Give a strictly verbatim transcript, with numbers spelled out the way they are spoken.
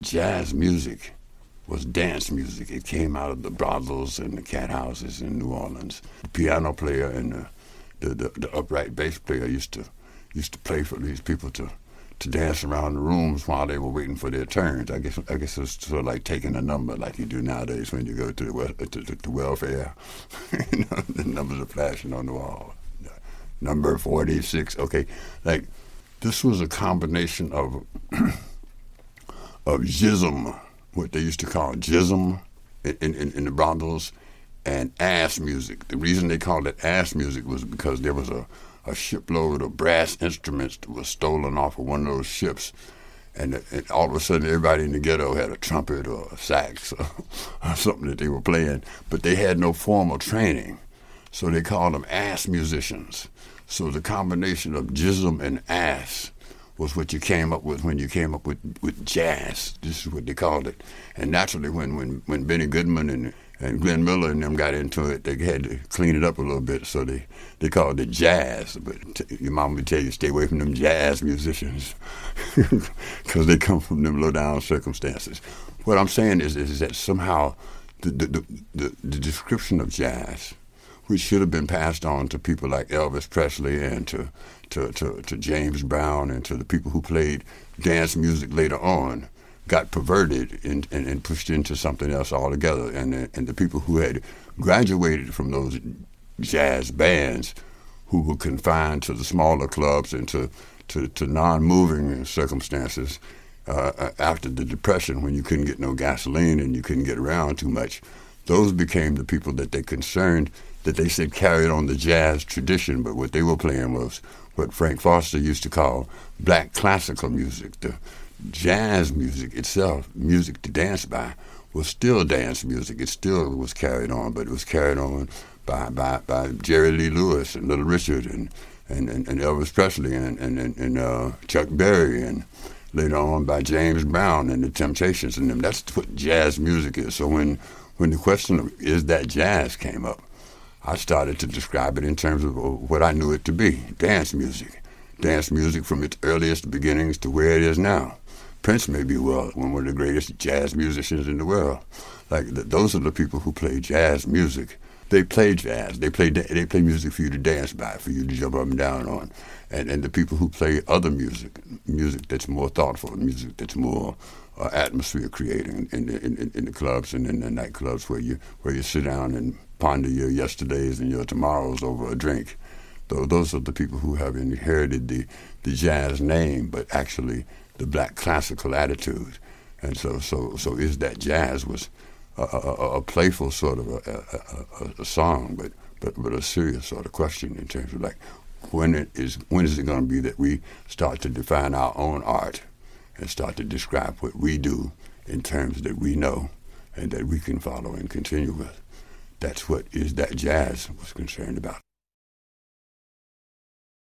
jazz music was dance music. It came out of the brothels and the cat houses in New Orleans. The piano player and the, the, the, the upright bass player used to used to play for these people to, to dance around the rooms while they were waiting for their turns. I guess I guess it was sort of like taking a number like you do nowadays when you go to the wel- to, to, to welfare. You know, the numbers are flashing on the wall. Number forty-six. Okay, like this was a combination of of jism, what they used to call jism in, in, in the brothels, and ass music. The reason they called it ass music was because there was a, a shipload of brass instruments that was stolen off of one of those ships, and, and all of a sudden everybody in the ghetto had a trumpet or a sax or, or something that they were playing, but they had no formal training, so they called them ass musicians. So the combination of jism and ass was what you came up with when you came up with, with jazz. This is what they called it. And naturally, when, when, when Benny Goodman and, and Glenn Miller and them got into it, they had to clean it up a little bit, so they, they called it jazz. But t- your mom would tell you, stay away from them jazz musicians because they come from them low-down circumstances. What I'm saying is, is that somehow the, the, the, the, the description of jazz, which should have been passed on to people like Elvis Presley and to, to, to, to James Brown and to the people who played dance music later on, got perverted and, and, and pushed into something else altogether. And, and the people who had graduated from those jazz bands, who were confined to the smaller clubs and to, to, to non-moving circumstances uh, after the Depression, when you couldn't get no gasoline and you couldn't get around too much, those became the people that they concerned, that they said carried on the jazz tradition, but what they were playing was what Frank Foster used to call black classical music. The jazz music itself, music to dance by, was still dance music. It still was carried on, but it was carried on by by, by Jerry Lee Lewis and Little Richard and, and, and, and Elvis Presley and, and, and, and uh, Chuck Berry, and later on by James Brown and the Temptations and them. That's what jazz music is. So when, when the question of is that jazz came up, I started to describe it in terms of what I knew it to be, dance music. Dance music from its earliest beginnings to where it is now. Prince may be well one of the greatest jazz musicians in the world. Like the, those are the people who play jazz music. They play jazz. They play they play music for you to dance by, for you to jump up and down on. And and the people who play other music, music that's more thoughtful, music that's more uh, atmosphere creating in the, in, in the clubs and in the nightclubs where you where you sit down and ponder your yesterdays and your tomorrows over a drink. Though those are the people who have inherited the, the jazz name, but actually the black classical attitude. And so so so is that jazz was a, a, a playful sort of a, a, a, a song, but, but but a serious sort of question in terms of like when it is when is it going to be that we start to define our own art and start to describe what we do in terms that we know and that we can follow and continue with. That's what Is That Jazz was concerned about.